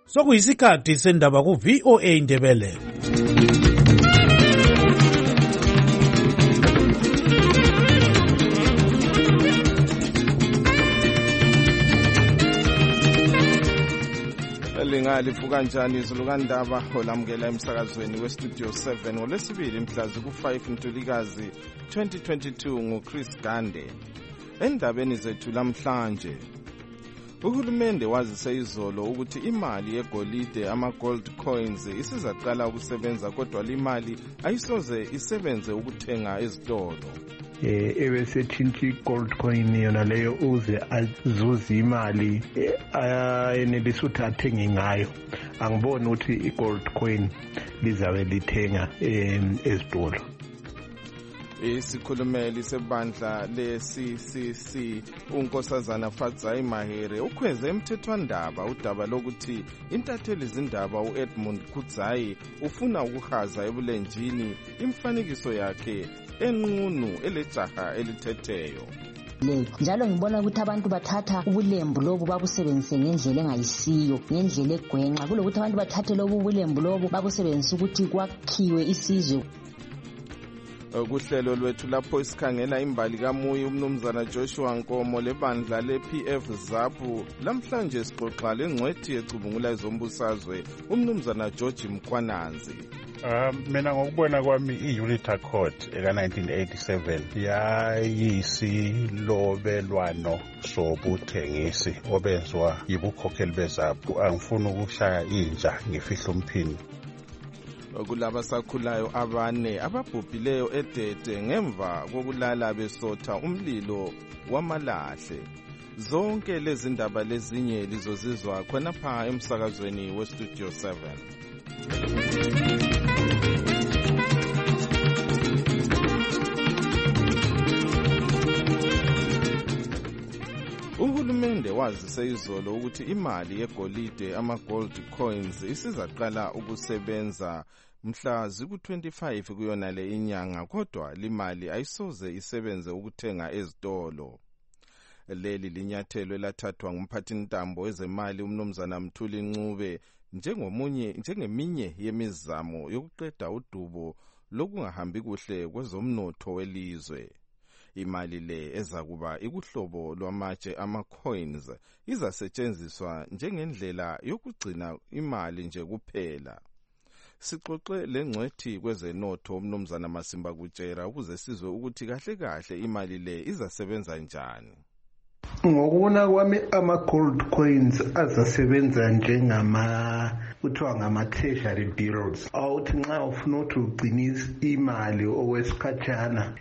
Sokuyisikhathi sendaba ku VOA Indebele. Lingalifu kanjani izulu kandaba olamukela emsakazweni westudio 7 ngolwesibili mhlazi ku5 Ntulikazi 2022 nguChris Gande. Endabeni zethu lamhlanje, uhulumende wazise izolo ukuthi imali yegolide ama-gold coins isizaqala ukusebenza, kodwa imali ayisoze isebenze ukuthenga ezitolo. Ebesetshintsha i-gold coin yona leyo uze azuze imali ayenelisa ukuthi athenge ngayo. Angiboni ukuthi i-gold coin lizabe lithenga ezitolo. Isikhulumeli sebandla le-CCC uNkosazana Fadzai Mahere ukhweze emthethwandaba udaba lokuthi intatheli zindaba u-Edmund Kudzai ufuna ukuhaza ebulenjini imfanekiso yakhe enqunu elejaha elithetheyo. Njalo ngibona ukuthi abantu bathatha ubulembu lobu babusebenzise ngendlela engayisiyo, ngendlela egwenqa, kulokuthi abantu bathathe lobu ubulembu lobu babusebenzise ukuthi kwakhiwe isizwe. Kuhlelo lwethu lapho isikhangela imbali kaMuyi umnumzana Joshua Nkomo lebandla le-PF ZAPU, lamhlanje sixoxa lengcwethi ecubungula izombusazwe umnumzana George Mkhwananzi. Mina ngokubona kwami i-Unitary Court eka-1987 yayiyisilobelwano sobuthengisi obenziwa yibukhokheli beZAPU. Angifuni ukushaya inja ngifihla umphini. Kulaba sakhulayo abane ababhubhileyo eDede ngemva kokulala besotha umlilo wamalahle. Zonke lezi ndaba lezinye lizozizwa khonapha emsakazweni westudio 7. Uhulumende wazise izolo ukuthi imali yegolide ama-gold coins isizaqala ukusebenza mhla ziku-25 kuyona le inyanga, kodwa limali ayisoze isebenze ukuthenga ezitolo. Leli linyathelo elathathwa ngumphathintambo wezemali umnumzana Mthuli Ncube njengeminye yemizamo yokuqeda udubo lokungahambi kuhle kwezomnotho welizwe. Imali le ezakuba ikuhlobo lwamatshe ama-coins izasetshenziswa njengendlela yokugcina imali nje kuphela. Sixoxe lengcwethi kwezenotho umnumzana Masimba Kutshera ukuze sizwe ukuthi kahle kahle imali le izasebenza njani. Ngokubona kwami ama-gold coins azasebenza kuthiwa ngama-treasury bills. Awuthi nxa ufuna ukuthi ugcinise imali okwesikhatshana,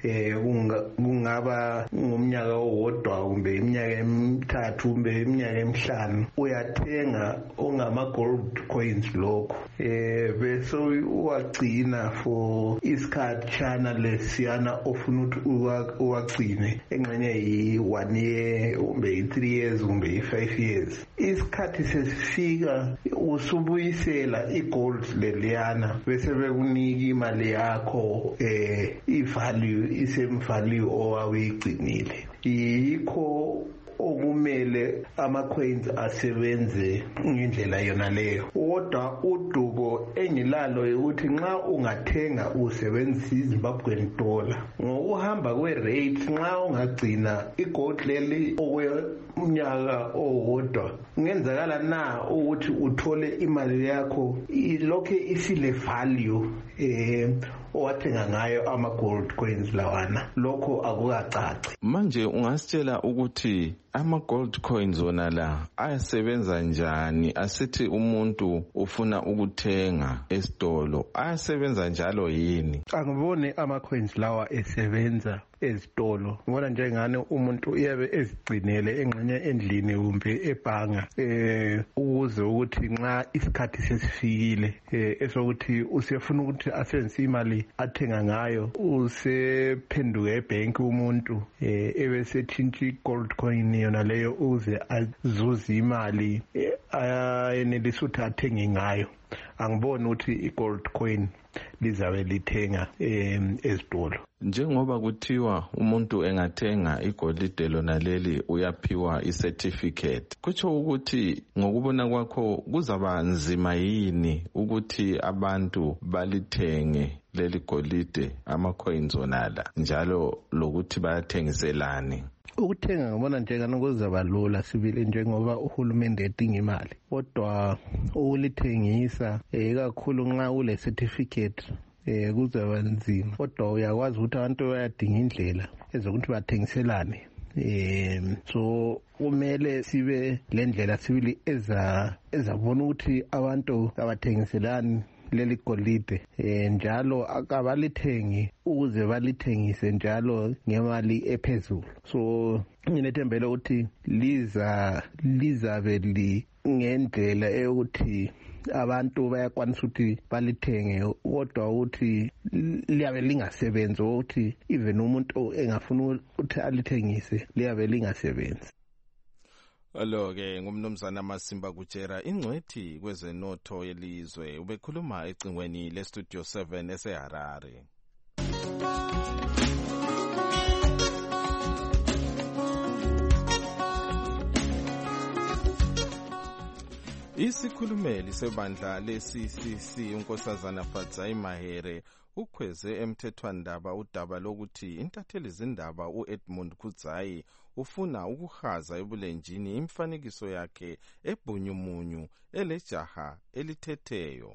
kungaba ngumnyaka owodwa kumbe iminyaka emithathu kumbe iminyaka emihlanu, uyathenga ongama-gold coins lokho bese uwagcina for isikhatshana lesiyana ofuna ukuthi uwagcine engxenye yi-1 year kumbe yi-3 years kumbe yi-5 years. Isikhathi sesifika usubuyisela i-gold leliyana bese bekunika imali yakho i-value isemvalue owawuyigcinile. Yikho okumele ama-coins asebenze ngendlela yona leyo. Kodwa udubo engilalo ukuthi nxa ungathenga usebenzisa iZimbabwean dollar, ngokuhamba kwe-rate nxa ungagcina igold leli okwemnyaka owodwa, kungenzakala na ukuthi uthole imali yakho ilokhe isile value owathenga ngayo ama-gold coins lawana. Lokho akukacaci. Manje ungasitshela ukuthi ama-gold coins wona la ayasebenza njani? Asithi umuntu ufuna ukuthenga esitolo, ayasebenza njalo yini? Angiboni ama-coins lawa esebenza ezitolo. Ngibona njengani umuntu uyabe ezigcinele engxenye endlini kumbe ebhanga ukuze ukuthi nxa isikhathi sesifikile esokuthi usefuna ukuthi asebenzise imali athenga ngayo, usephenduka ebhenki umuntu ebesetshintsha i-gold coin yona leyo uze azuze imali ayenelisa ukuthi athenge ngayo. Angiboni ukuthi i-gold coin lizabe lithenga ezitolo. Njengoba kuthiwa umuntu engathenga igolide lona leli uyaphiwa i-certificate, kutsho ukuthi ngokubona kwakho kuzaba nzima yini ukuthi abantu balithenge leli golide, ama-coins onala, njalo lokuthi bayathengiselani? Ukuthenga ngibona njengani kuzaba lula sibili njengoba uhulumende edinga imali, kodwa ukulithengisa kakhulu nxa ule certificate kuzaba nzima, kodwa uyakwazi ukuthi abantu bayadinga indlela ezokuthi bathengiselane. So kumele sibe le ndlela sibili ezabona ukuthi abantu abathengiselani leli golide njalo akabalithengi ukuze balithengise njalo ngemali ephezulu. So nginethembele ukuthi lizabe ngendlela eyokuthi abantu bayakwanisa ukuthi balithenge, kodwa ukuthi liyabe lingasebenzi, ukuthi even umuntu engafuna ukuthi alithengise liyabe lingasebenzi. Lo-ke ngumnumzana Masimba Kutshera, ingcwethi kwezenotho yelizwe, ubekhuluma ecingweni leStudio 7 eseHarare. Isikhulumeli sebandla le-CCC unkosazana Fadzai Mahere ukhweze emthethwandaba udaba lokuthi intatheli zindaba u-Edmund Kudzai ufuna ukuhaza ebulenjini imifanekiso yakhe ebhunyumunyu elejaha elithetheyo.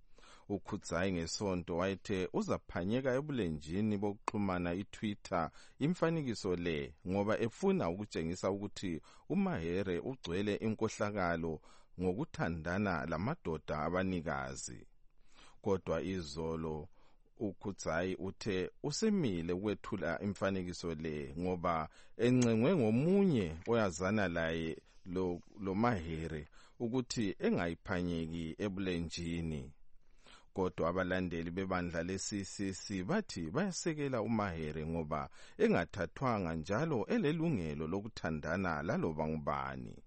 uKhudzai ngesonto wayethe uzaphanyeka ebulenjini bokuxhumana iTwitter imfanekiso le ngoba efuna ukutshengisa ukuthi uMahere ugcwele inkohlakalo ngokuthandana lamadoda abanikazi. Kodwa izolo uKhudzai uthe usemile ukwethula imfanekiso le ngoba encengwe ngomunye oyazana laye lo Mahere ukuthi engayiphanyeki ebulenjini. Kodwa abalandeli bebandla le-CCC bathi bayasekela uMahere ngoba engathathwanga njalo elelungelo lokuthandana laloba ngubani.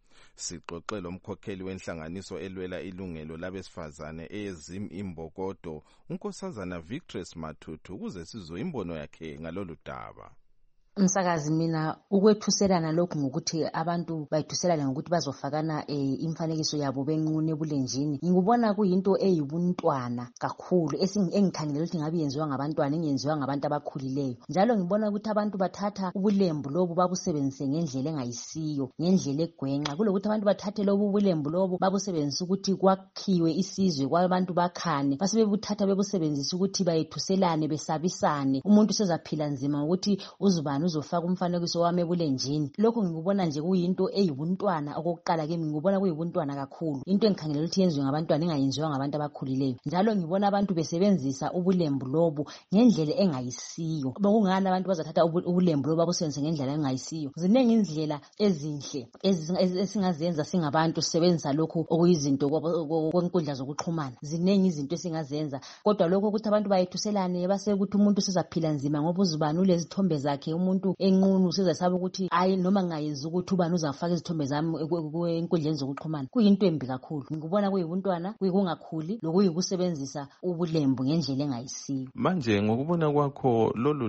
Sixoxe lomkhokheli wenhlanganiso elwela ilungelo labesifazane eYezim Imbokodo, unkosazana Victress Mathuthu, ukuze sizwe imbono yakhe ngalolu daba. Msakazi, mina ukwethuselana lokhu ngokuthi abantu bayithuselana ngokuthi bazofakana imfanekiso yabo benqune ebulenjini, ngikubona kuyinto eyibuntwana kakhulu engikhangelela ukuthi ngabe yenziwa ngabantwana engenziwa ngabantu abakhulileyo. Njalo ngibona ukuthi abantu bathatha ubulembu lobu babusebenzise ngendlela engayisiyo, ngendlela egwenqa, kulokuthi abantu bathathe lobu ubulembu lobu babusebenzise ukuthi kwakhiwe isizwe kwabantu bakhane, basebebuthatha bebusebenzise ukuthi bayethuselane besabisane. Umuntu sezaphila nzima ukuthi uzubani uzofaka umfanekiso wami ebulenjini. Lokho ngikubona nje kuyinto eyibuntwana. Okokuqala ke ngikubona kuyibuntwana kakhulu, into engikhangelela ukuthi yenziwe ngabantwana engayenziwa ngabantu abakhulileyo. Njalo ngibona abantu besebenzisa ubulembu lobu ngendlela engayisiyo. Bekungani abantu bazathatha ubulembu lobu babusebenzise ngendlela engayisiyo? Zinengi indlela ezinhle esingazenza singabantu sisebenzisa lokhu okuyizinto kwenkundla zokuxhumana. Zinengi izinto esingazenza, kodwa lokho ukuthi abantu bayethuselane basekuthi umuntu sizaphila nzima ngoba uzibani ulezithombe zakhe, umuntu enqunu sizasaba ukuthi hayi noma ngayenza ukuthi ubani uzafaka izithombe zami kwenkundleni zokuxhumana. Kuyinto embi kakhulu. Ngikubona kuyibuntwana, kungakhuli lokuyikusebenzisa ubulembu ngendlela engayisiyo. Manje ngokubona kwakho lolu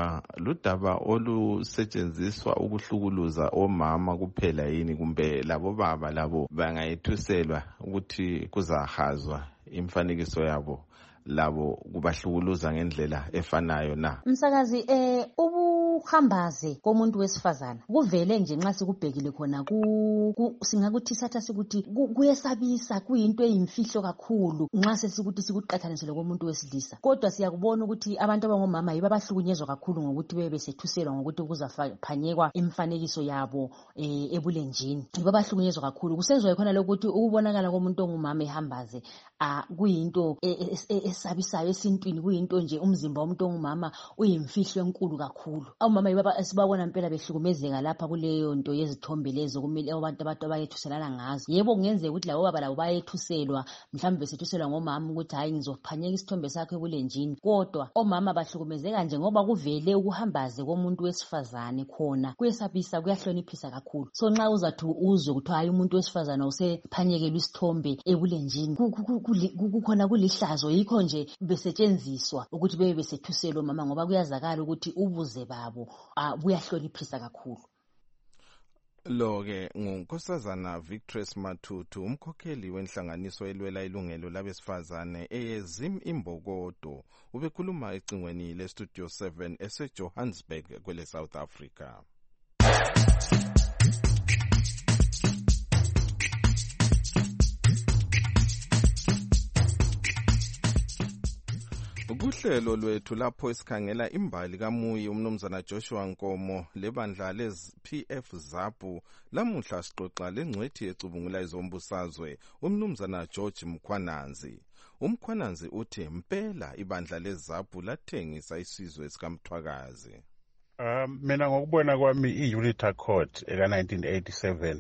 daba olusetshenziswa ukuhlukuluza omama kuphela yini, kumbe labo baba labo bangayethuselwa ukuthi kuzahazwa imfanekiso yabo labo kubahlukuluza ngendlela efanayo na? Msakazi, ubuhambaze komuntu wesifazana kuvele nje nxa sikubhekile khona singakuthi satha sikuthi kuyesabisa, kuyinto eyimfihlo kakhulu nxa sesikuthi sikuqathanisele komuntu wesilisa. Kodwa siyakubona ukuthi abantu abangomama yibo abahlukunyezwa kakhulu ngokuthi bebe sethuselwa ngokuthi kuzaphanyekwa imfanekiso yabo ebulenjini. Yibo abahlukunyezwa kakhulu. Kusenziwa khona lokuthi ukubonakala komuntu ongumama ehambaze kuyinto esabisayo esintwini, kuyinto nje umzimba womuntu ongumama uyimfihlo enkulu kakhulu. Omama yibaba esibabona impela behlukumezeka lapha kuleyo nto yezithombe lezo kumele abantu abayethuselana ngazo. Yebo kungenzeka ukuthi labo baba labo bayethuselwa, mhlawumbe besethuselwa ngomama ukuthi hayi ngizophanyeka isithombe sakhe ebulenjini, kodwa omama bahlukumezeka nje ngoba kuvele ukuhambaze komuntu wesifazane khona kuyesabisa, kuyahloniphisa kakhulu. So nxa uzathi uzwe ukuthi hayi umuntu wesifazane usephanyekelwa isithombe ebulenjini, kukhona kulihlazo. Yikho nje besetshenziswa ukuthi bebe besethuselwa omama, ngoba kuyazakala ukuthi ubuze babo buyahloniphisa kakhulu. Lo-ke ngunkosazana Victress Matutu, umkhokheli wenhlanganiso elwela ilungelo labesifazane eyezim imbokodo. Ubekhuluma ecingweni leStudio 7 eseJohannesburg kwele South Africa. Kuhlelo lwethu lapho esikhangela imbali kaMuyi umnumzana Joshua Nkomo lebandla le-PF ZAPU, lamuhla sixoxa lengcwethi ecubungula izombusazwe umnumzana George Mkhwananzi. UMkhwananzi uthi impela ibandla le-ZAPU lathengisa isizwe esikamthwakazi. Mina ngokubona kwami i-Unity Accord eka-1987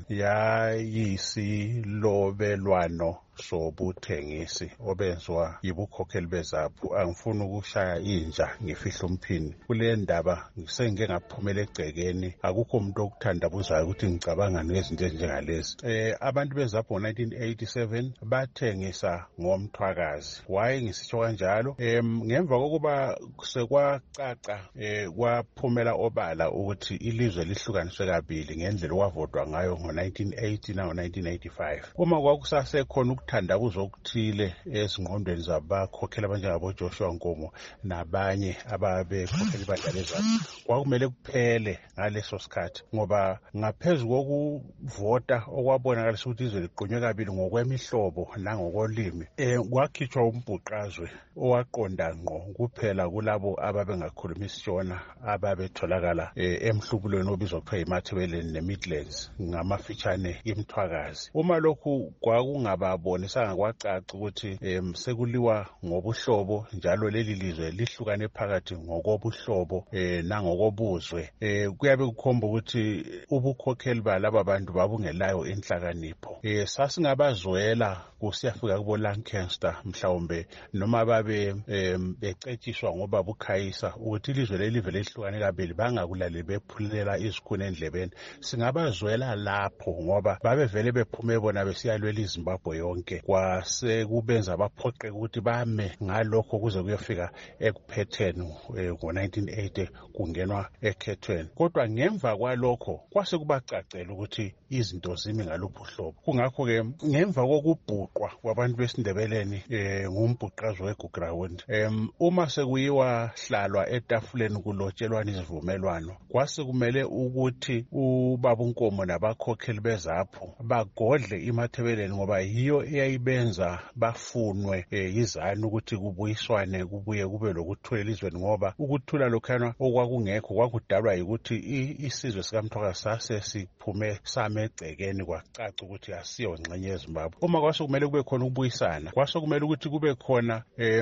yayisilobelwano sobuthengisi obenzwa yibukhokheli bezaphu. Angifuni ukushaya inja ngifihla umphini kule ndaba, sengike ngaphumela egcekeni, akukho umuntu okuthandabuzayo ukuthi ngicabanga ngezinto ezinjengalezi. Abantu bezaphu ngo-1987 bathengisa ngomthwakazi. Why ngisitsho kanjalo? Ngemva kokuba sekwacaca kwaphumela obala ukuthi ilizwe lihlukaniswe kabili ngendlela okwavotwa ngayo ngo-1980 nango-1985. Uma kwakusasekhona ukuthandabuza okuthile ezingqondweni zabakhokheli abanjengabo Joshua Nkomo nabanye ababekhokheli ibandla lezaphu, kwakumele kuphele ngaleso sikhathi, ngoba ngaphezu kokuvota okwabonakala ukuthi izwe liqunywe kabili ngokwemihlobo nangokolimi, kwakhitshwa umbhuqazwe owaqonda ngqo kuphela kulabo ababengakhuluma isishona ababetholakala emhlubulweni obizwa kuthiwa yiMathebeleni neMidlands, ngamafitshane imthwakazi. Uma lokhu kwakungababonisanga kwacaca ukuthi sekuliwa ngobuhlobo, njalo leli lizwe lihlukane phakathi ngokobuhlobo nangokobuzwe, kuyabe kukhomba ukuthi ubukhokheli balaba bantu babungelayo inhlakanipho. Sasingabazwela kusiyafika kubo Lancaster mhlawumbe, noma babe becetshiswa ngoba bukhayisa ukuthi ilizwe lelive lehlukane kabili bangakulaleli bephulela izikhuni endlebeni. Singabazwela lapho ngoba babevele bephume bona besiyalwela iZimbabwe yonke, kwasekubenza baphoqe ukuthi bame ngalokho kuze kuyofika ekuphetheni ngo-1980 kungenwa ekhethweni. Kodwa ngemva kwalokho kwase kubacacela ukuthi izinto zimi ngaluphi uhlobo. Kungakho-ke ngemva kokubhuqwa kwabantu besindebeleni ngumbhuqazwe weGugurawundi, uma sekuyiwa hlalwa etafuleni kulotshelwana izivumelwano, kwase kumele ukuthi ubaba uNkomo nabakhokheli bezaphu bagodle iMathebeleni, ngoba yiyo eyayibenza bafunwe yizanu ukuthi kubuyiswane kubuye kube lokuthula elizweni, ngoba ukuthula lokhana okwakungekho kwakudalwa yikuthi isizwe sikamthwakazi sasesiphume same egcekeni, kwacaca ukuthi asiyo ngxenye yeZimbabwe. Uma kwase kumele kube khona ukubuyisana, kwase kumele ukuthi kube khona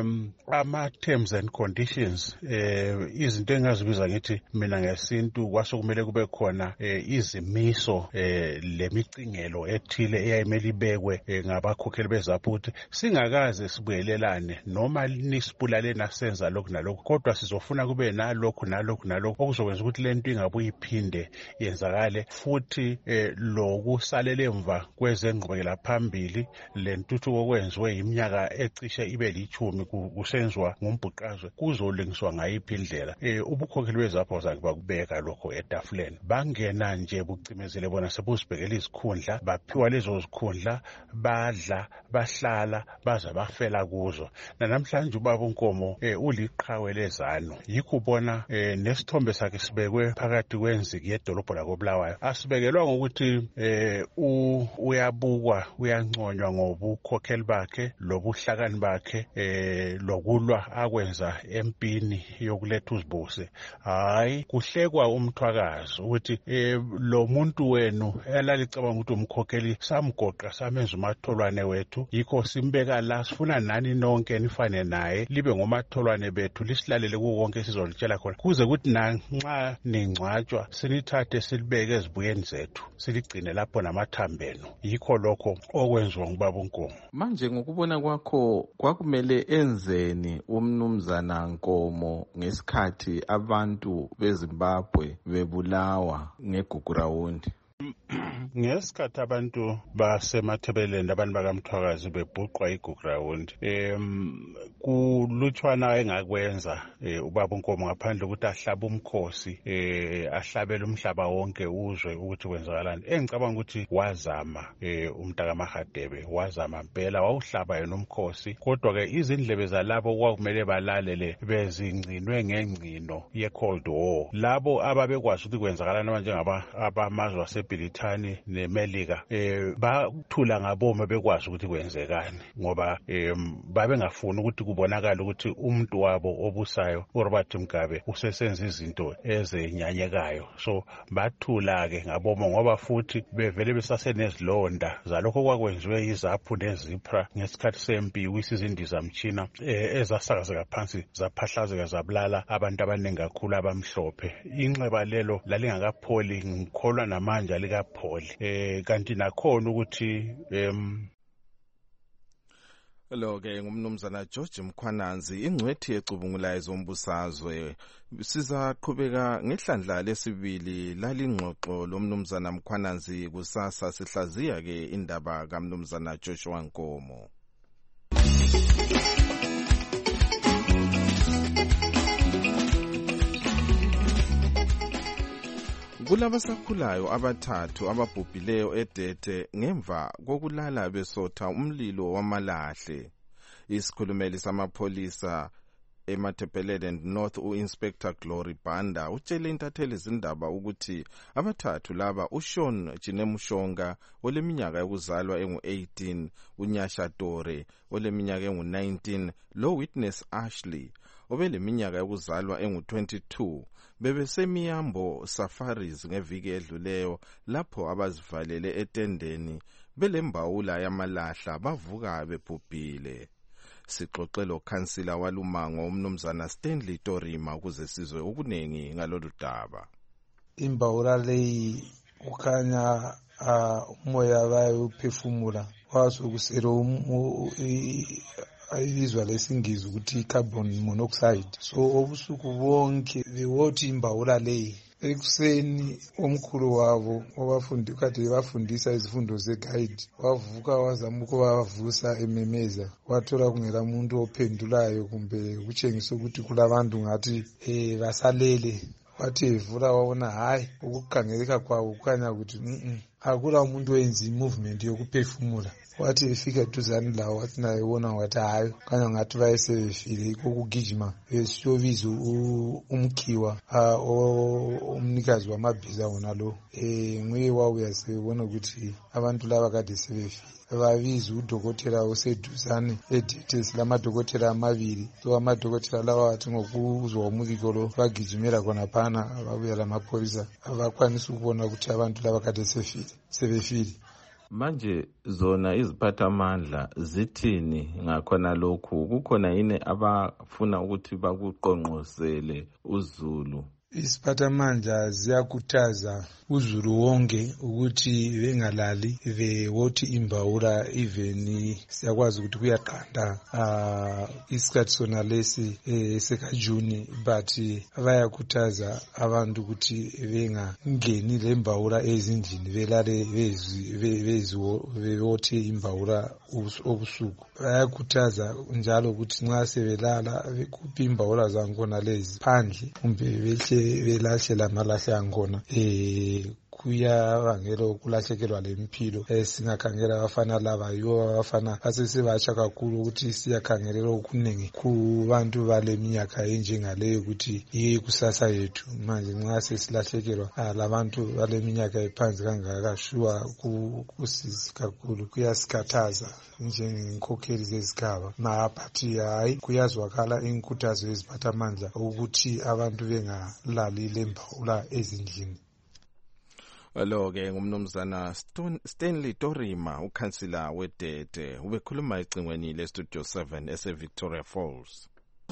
ama-terms and conditions, izinto engazibiza ngithi mina ngesintu, kwase kumele kube khona izimiso lemicingelo ethile eyayimele ibekwe ngabakhokheli bezaphu ukuthi singakaze sibuyelelane noma nisibulale nasenza lokhu nalokhu, kodwa sizofuna kube nalokhu nalokhu nalokhu okuzokwenza ukuthi lento ingabuye iphinde yenzakale, futhi lokusalela emva kwezengqubekela phambili lentuthuko okwenziwe iminyaka ecishe ibe li-10 kusenziwa ngumbhuqazwe kuzolingiswa ngayiphi indlela. Ubukhokheli bezapho zange bakubeka lokho etafuleni, bangena nje bucimezele bona sebuzibhekela izikhundla, baphiwa lezo zikhundla, badla bahlala baza bafela kuzo. Namhlanje ubaba uNkomo uliqhawe lezanu, yikho ubona nesithombe sakhe sibekwe phakathi kwenziki yedolobho lakoBulawayo. Asibekelwa ngokuthi uyabukwa, uyanconywa ngobukhokheli bakhe, lobuhlakani bakhe, lokulwa akwenza empini yokuletha uzibuse. Hayi, kuhlekwa umthwakazi ukuthi lo muntu wenu elalicabanga ukuthi umkhokheli samgoqa samenza umatholwane ngumakhelwane wethu, yikho simbeka la, sifuna nani nonke nifane naye, libe ngomatholwane bethu, lisilalele kuwo konke sizolitshela khona, kuze kuthi nanxa ningcwatshwa sinithathe silibeke ezibuyeni zethu, siligcine lapho namathambeno. Yikho lokho okwenziwa ngubaba uNkomo. Manje ngokubona kwakho kwakumele enzeni umnumzana Nkomo ngesikhathi abantu beZimbabwe bebulawa ngeGugurawundi? Ngesikhathi abantu basemathebeleni, abantu bakamthwakazi bebhuqwa iGugurawundi, kulutshwana engakwenza ubaba uNkomo ngaphandle ukuthi ahlabe umkhosi, ahlabele umhlaba wonke uzwe ukuthi kwenzakalani. Engicabanga ukuthi wazama umntaka Mahadebe, wazama impela, wawuhlaba yena umkhosi, kodwa-ke izindlebe zalabo okwakumele balalele bezingcinwe ngengcino ye-Cold War. Labo ababekwazi ukuthi kwenzakalani abamazwe aseBrithani neMelika bathula ngaboma bekwazi ukuthi kwenzekani, ngoba babengafuni ukuthi kubonakala ukuthi umuntu wabo obusayo uRobert Mugabe usesenza izinto ezenyanyekayo. So bathula-ke ngaboma, ngoba futhi bevele besasenezilonda zalokho kwakwenziwe iZAPU neZIPRA ngesikhathi sempi, isizindizamtshina ezasakazeka phansi zaphahlazeka zabulala abantu abaningi kakhulu abamhlophe. Inxeba lelo lalingakapholi, ngikholwa namanje alikapholi. Kanti nakhona ukuthi lo-ke ngumnumzana George Mkhwananzi, ingcwethi ecubungulayo zombusazwe. Sizaqhubeka ngehlandla lesibili lalingxoxo lomnumzana Mkhwananzi kusasa, sihlaziya-ke indaba kamnumzana Joshua Nkomo. Kulabasakhulayo abathathu ababhubhileyo eDete ngemva kokulala besotha umlilo wamalahle. Isikhulumeli samapholisa eMatabeleland North u-Inspector Glory Banda utshele intatheli izindaba ukuthi abathathu laba, uSean Chinemushonga oleminyaka yokuzalwa engu-18, uNyasha Tore oleminyaka engu-19, lo Witness Ashley obeleminyaka yokuzalwa engu-22 bebesemiyambo safaris ngeviki edluleyo, lapho abazivalele etendeni belembawula yamalahla bavuka bebhubhile. Sixoxelo khansila walumango umnumzana Stanley Torima ukuze sizwe okunengi ngalolu daba. Imbawula leyi ukhanya umoya wayo uphefumula wasukusero ayibizwa lesingisi ukuthi carbon monoxide. So obusuku bonke bewothi imbawula leyi. Ekuseni omkhulu wabo kade bafundisa izifundo zeguide wavuka wazama ukubavusa ememeza, wathola kungela muntu ophendulayo kumbe kutshengisa ukuthi kulabantu ngathi basalele. Wathi evula wabona hayi ukukhangeleka kwabo kukhanya ukuthi akula umuntu oyenza movement yokuphefumula. Wathi efika eduzane lawo wathi naye wona wathi hayi kanya ngathi bayesebefile kokugijima esiyobiza umkhiwa umnikazi wamabhiza wona lo nguye wawuya sebona ukuthi abantu laba kade sebefile. Babiza udokotela oseduzane eDete, silamadokotela amabili. So amadokotela lawa wathi ngokuzwa umbiko lo bagijimela khonaphana babuya lamapholisa abakwanisa ukubona ukuthi abantu laba kade sebefile. Manje zona iziphathamandla zithini ngakhona lokhu? Kukhona yini abafuna ukuthi bakuqonqosele uZulu? Iziphathamandla ziyakhuthaza uZulu wonke ukuthi bengalali bewothi imbawula, even siyakwazi ukuthi kuyaqanda isikhathi sona lesi sekaJuni, but bayakhuthaza abantu ukuthi bengangeni lembawula ezindlini belale bewothi imbawula obusuku. Bayakhuthaza njalo ukuthi nxa sebelala bekhuphe imbawula zakhona lezi phandle kumbe belahle lamalahle angkhona. Kuyabangela ukulahlekelwa lempilo. Singakhangela abafana laba yibo abafana asesebatsha kakhulu ukuthi siyakhangelela okuningi kubantu bale minyaka enjengaleyo ukuthi yiyo kusasa yethu. Manje nxa sesilahlekelwa labantu bale minyaka ephansi kangaka shuwa kusizi kakhulu, kuyasikhathaza njengenkokheli zezigaba. But hayi kuyazwakala inkuthazo yeziphathamandla ukuthi abantu bengalali lembawula ezindlini. Lo-ke ngumnumzana Stanley Torima, ukhansila weDede, ubekhuluma ecingweni leStudio 7 ese-Victoria Falls.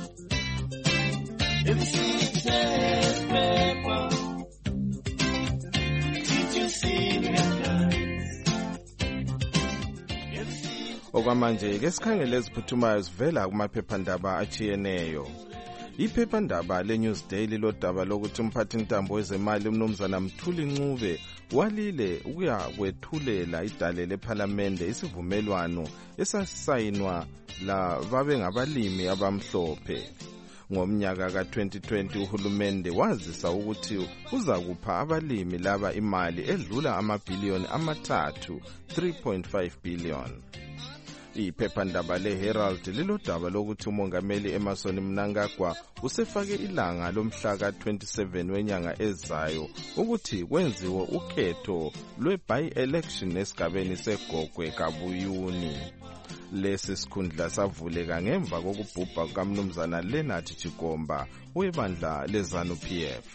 Okwamanje ke sikhangele eziphuthumayo zivela kumaphephandaba achiyeneyo. Iphephandaba leNews Daily lodaba lokuthi umphathintambo wezemali umnumzana Mthuli Ncube walile ukuya kwethulela idale lephalamende isivumelwano esasayinwa la babe ngabalimi abamhlophe. Ngomnyaka ka-2020 uhulumende wazisa ukuthi uza kupha abalimi laba imali edlula amabhiliyoni amathathu 3.5 billion. Iphephandaba leHerald lilodaba lokuthi umongameli Emmerson Mnangagwa usefake ilanga lomhla ka-27 wenyanga ezayo ukuthi kwenziwe ukhetho lwe-by-election esigabeni seGogwe Kabuyuni. Lesi sikhundla savuleka ngemva kokubhubha kukamnumzana Leonard Chigomba webandla leZANU-PF.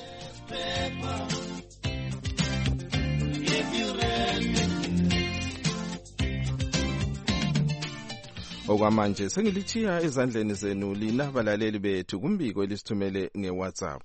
Okwamanje sengilichiya ezandleni zenu lina balaleli bethu kumbiko elisithumele ngeWhatsApp.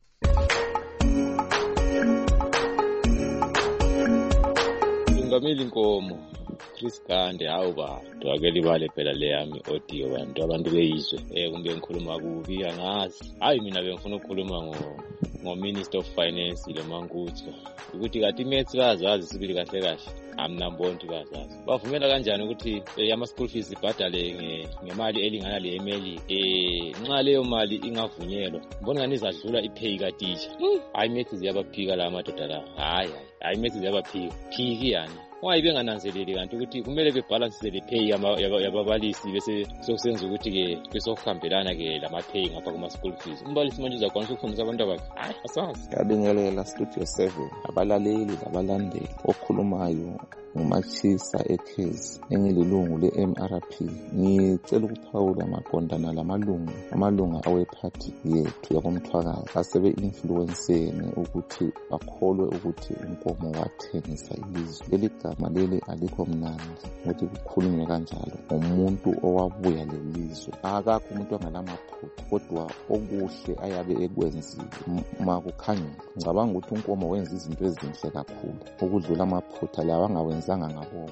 Ngameli Nkomo Chris Gande awuba dwakeli bale phela leyami audio abantu beyizwe kumbe ngikhuluma kubi angazi hayi mina bengifuna ukukhuluma ngo-Minister of Finance leMangutho ukuthi kathi imethi bazazi sibili kahle kahle amnambonti bazazi bavumela kanjani ukuthi ama-school fees ibhadale ngemali elingana le emeli nxa leyo mali ingavunyelwa mbona ngani izadlula ipay kateacher hayi imethi ziyabaphika la amadoda la hayi imethi ziyabaphika phiki yani wayi bengananzeleli kanti ukuthi kumele bebalance le pay yababalisi bese sokusenza ukuthi ke besokuhambelana ke lama-pay ngapha kuma-school fees umbalisi manje uzakwanisa ukufundisa abantu abakhe hayi asazi. Ngiyabingelela Studio 7 abalaleli labalandeli okhulumayo ngumachisa ekhezi engililungu le-MRP. Ngicela ukuphawula maqondana amalunga awephathi yethu yakomthwakazi asebe-influenseni ukuthi bakholwe ukuthi uNkomo wathengisa ilizwe. Leli gama leli alikho mnandi ukuthi kukhulunywe kanjalo ngomuntu owabuya lelizwe. Akakho umuntu angalamaphutha kodwa okuhle ayabe ekwenzile makukhanywa. Ngicabanga ukuthi uNkomo wenza izinto ezinhle kakhulu ukudlula amaphutha lawa angawenzanga ngabo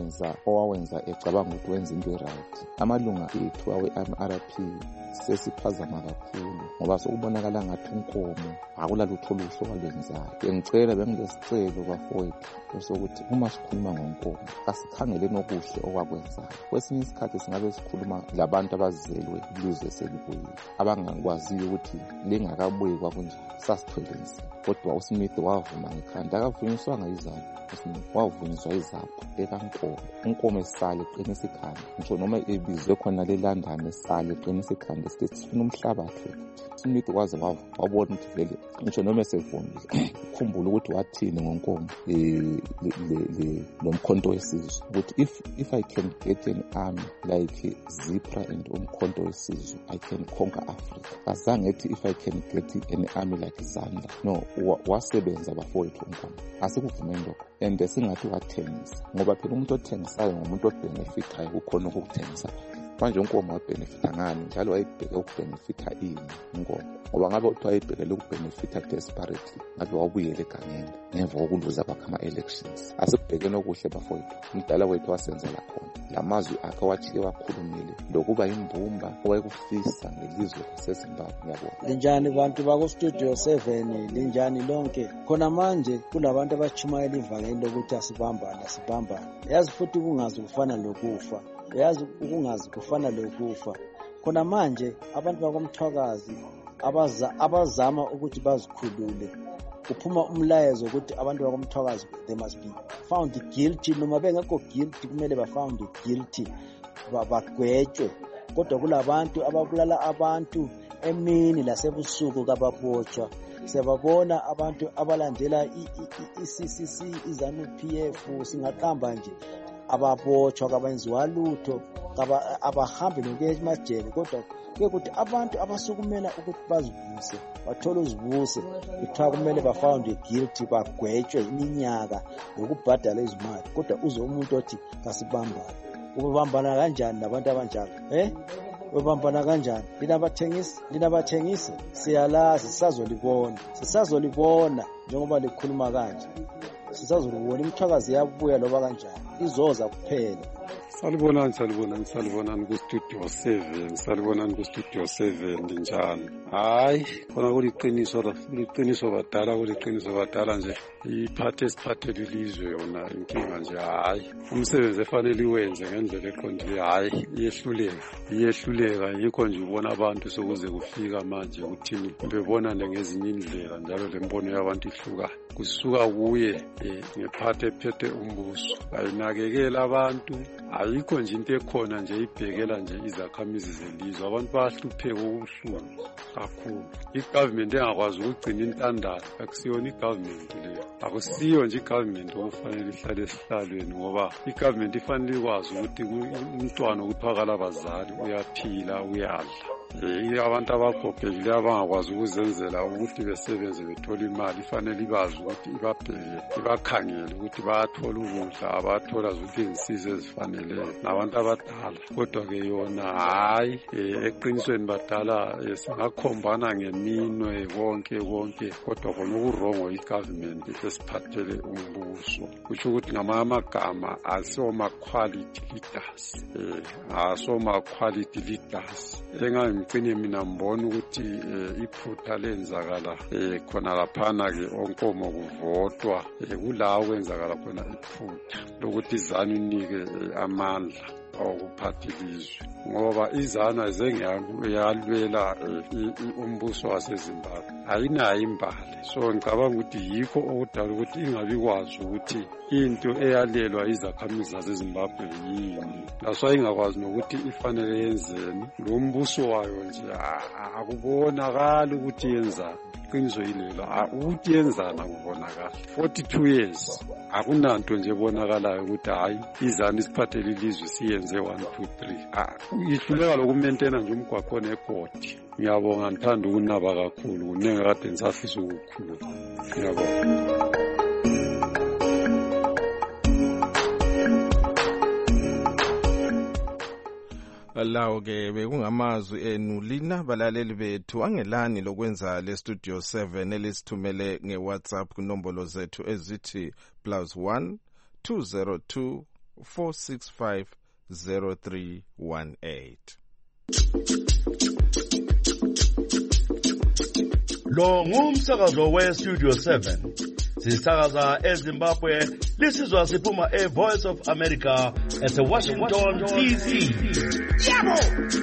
owawenza ecabanga ukuthi wenza into right. Amalunga ethu awe-MRP sesiphazama kakhulu ngoba sokubonakala ngathi uNkomo akulalutho oluhle walwenzayo. Ngicela bengilesicelo bafowethu sokuthi uma sikhuluma ngoNkomo asikhangeleni okuhle okwakwenzayo. Kwesinye isikhathi singabe sikhuluma labantu abazelwe ilizwe selibuyile abangakwaziyo ukuthi lingakabuyi kwakunjani sasitholenzi. Kodwa uSmith wavuma ngekhanda akavunyiswanga izalo. Wavunyiswa izapho ekaNkomo. uNkomo esale qinisa ikhanda ngisho noma ebizwe khona lelandane esale qinisa ikhanda sithi sifuna umhlabathi. Smith waze wabona ukuthi vele ngisho noma esevumile ukhumbula ukuthi wathini ngoNkomo lo mkhonto wesizwe ukuthi if I can get an army like Zipra and umkhonto wesizwe I can conquer Africa. Azange ethi if I can get an army like Zandla. No, wasebenza bafowethu uNkomo asikuvumeni lokho. And singathi wathengisa ngoba phela umuntu othengisayo ngumuntu obenefitayo kukhona ukuthengisa. Manje uNkomo wabenefita ngani njalo wayebheke ukubenefita ini uNkomo ngoba ngabe uthi wayebhekele ukubenefita desperately ngabe wabuyela egangeni ngemva kokuluza kwakhe ama-elections. Asikubhekeni okuhle bafowethu umdala wethu wasenzela khona lamazwi akhe wathike wakhulumile lokuba imbumba owayekufisa ngelizwe laseZimbabwe. Ngiyabonga. Linjani bantu bakuStudio 7 linjani lonke khona manje kulabantu abachumayela ivangeli lokuthi asibambane yazi futhi kungazi kufana lokufa ukungazi kufana lokufa. Khona manje abantu bakomthwakazi abazama ukuthi bazikhulule kuphuma umlayezo ukuthi abantu bakomthwakazi they must be found guilty noma bengekho guilty kumele ba found guilty bagwetshwe. Kodwa kulabantu ababulala abantu emini lasebusuku kababotshwa. Siyababona abantu abalandela iCCC iZANU-PF singaqamba nje ababotshwa kabenziwa lutho abahambi nokuya emajele kodwa ukuthi abantu abasukumela ukuthi bazibuse bathole uzibuse kuthiwa kumele bafawunde guilty bagwetshwe iminyaka yokubhadala izimali kodwa uze umuntu othi kasibambane ubambana kanjani nabantu abanjalo ubambana kanjani linabathengisi siyalazi sisazolibona njengoba likhuluma kanje sisazolibona imithwakazi yabuya loba kanjani izoza kuphela. Salibonani ku-Studio 7 linjani? Hayi, khona kuliqiniso badala nje iphathe esiphathele ilizwe yona inkinga nje. Hayi, umsebenzi efanele iwenze ngendlela eqondile. Hayi, iyehluleka yikho nje ubona abantu sokuze kufika manje ukuthini bebonane ngezinye indlela njalo lembono yabantu ihluka kusuka kuye ngephathe ephethe umbuso ayinakekela abantu. Ayikho nje into ekhona nje ibhekela nje izakhamizi zelizwe. Abantu bayahlupheka okubuhlungu kakhulu. I-government engakwazi ukugcina intandane akusiyona i-government leyo. Akusiyo nje i-government okufanele ihlale esihlalweni ngoba i-government ifanele ikwazi ukuthi umntwana okuphakala abazali uyaphila uyadla. Abantu abagogekile abangakwazi ukuzenzela ukuthi besebenze bethole imali ifanele ibazi ukuthi ibabheke ibakhangele ukuthi bayathola ukudla abathola zonke izinsiza ezifaneleyo nabantu abadala. Kodwa-ke yona hayi eqinisweni badala singakhombana ngeminwe konke kodwa khona okurongo i-government esiphathele umbuso kusho ukuthi ngamanye amagama asoma-quality leaders ngicine mina mbona ukuthi iphutha lenzakala khona laphana-ke onkomo kuvotwa kulawo kwenzakala khona iphutha lokuthi izanu inike amandla okuphatha ilizwe ngoba izana zengiyalwela umbuso waseZimbabwe ayinayo imbali. So ngicabanga ukuthi yikho okudala ukuthi ingabikwazi ukuthi into eyalelwa izakhamizi zaseZimbabwe yini naso ingakwazi nokuthi ifanele yenzeni. Lo mbuso wayo nje akubonakali ukuthi yenzani. Iqiniso yilelo ukuthi yenzana kubonakala 42 years akunanto nje ebonakalayo ukuthi hayi izana isiphathele ilizwe siyenze 1 2 3 ihluleka lokumaintaina nje umgwaqo negodi. Ngiyabonga ngithanda ukunaba kakhulu kunenge kade ngisafisa ukukhuluma. Ngiyabonga. Lawo-ke bekungamazwi enu lina balaleli bethu angelani lokwenza le Studio 7 elisithumele nge-WhatsApp kunombolo zethu ezithi +1 202 465 0318. Lo ngumsakazo we-Studio 7 sisakaza eZimbabwe lisizwa siphuma e-Voice of America ese-Washington DC. Yabo!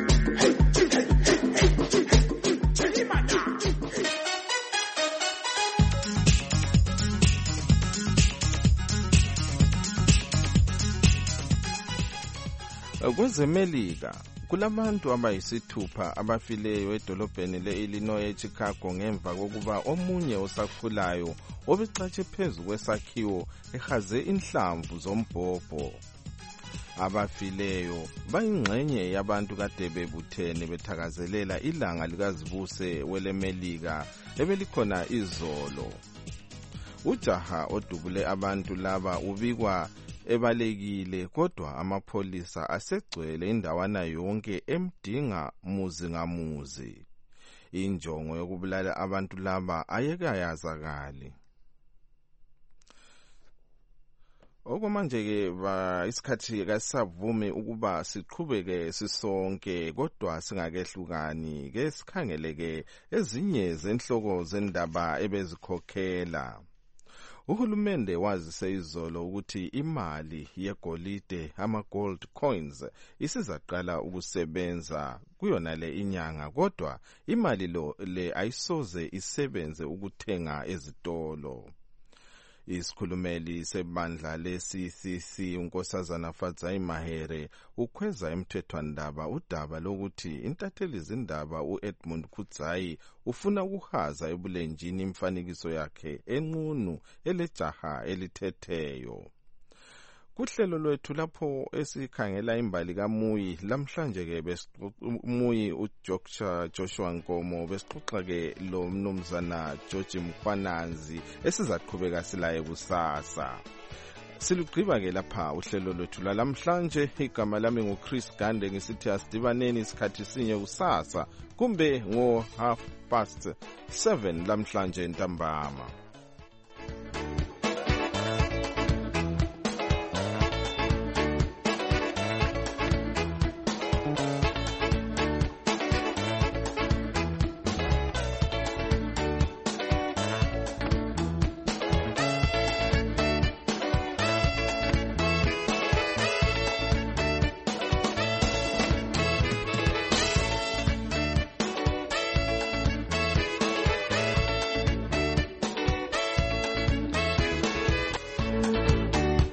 KwezeMelika kulabantu abayisithupha abafileyo edolobheni le-Illinois eChicago ngemva kokuba omunye osakhulayo obecatshe phezu kwesakhiwo ehaze inhlamvu zombhobho. Abafileyo bayingxenye yabantu kade bebuthene bethakazelela ilanga likazibuse weleMelika ebelikhona izolo. Ujaha odubule abantu laba ubikwa ebalekile kodwa amapholisa asegcwele indawana yonke emdinga muzi ngamuzi. Injongo yokubulala abantu laba ayekayazakali. Okwamanje-ke isikhathi kasisavumi ukuba siqhubeke sisonke kodwa singakehlukani ke sikhangeleke ezinye zenhloko zendaba ebezikhokhela. Uhulumende wazise izolo ukuthi imali yegolide ama-gold coins isizaqala ukusebenza kuyona le inyanga kodwa imali le ayisoze isebenze ukuthenga ezitolo. Isikhulumeli sebandla le-CCC unkosazana Fadzai Mahere ukhweza emthethwandaba udaba lokuthi intatheli zindaba u-Edmund Kudzai ufuna ukuhaza ebulenjini imfanekiso yakhe enqunu elejaha elithetheyo. kuhlelo lwethu lapho esikhangela imbali kaMuyi lamhlanje ke Muyi Joshua Nkomo besixoxa ke lo mnumzana George Mkhwananzi esizaqhubeka silaye kusasa. Silugqiba ke lapha uhlelo lwethu lamhlanje. Igama lami nguChris Gande, ngisithi asidibaneni isikhathi sinye kusasa kumbe ngo 7:30 lamhlanje ntambama.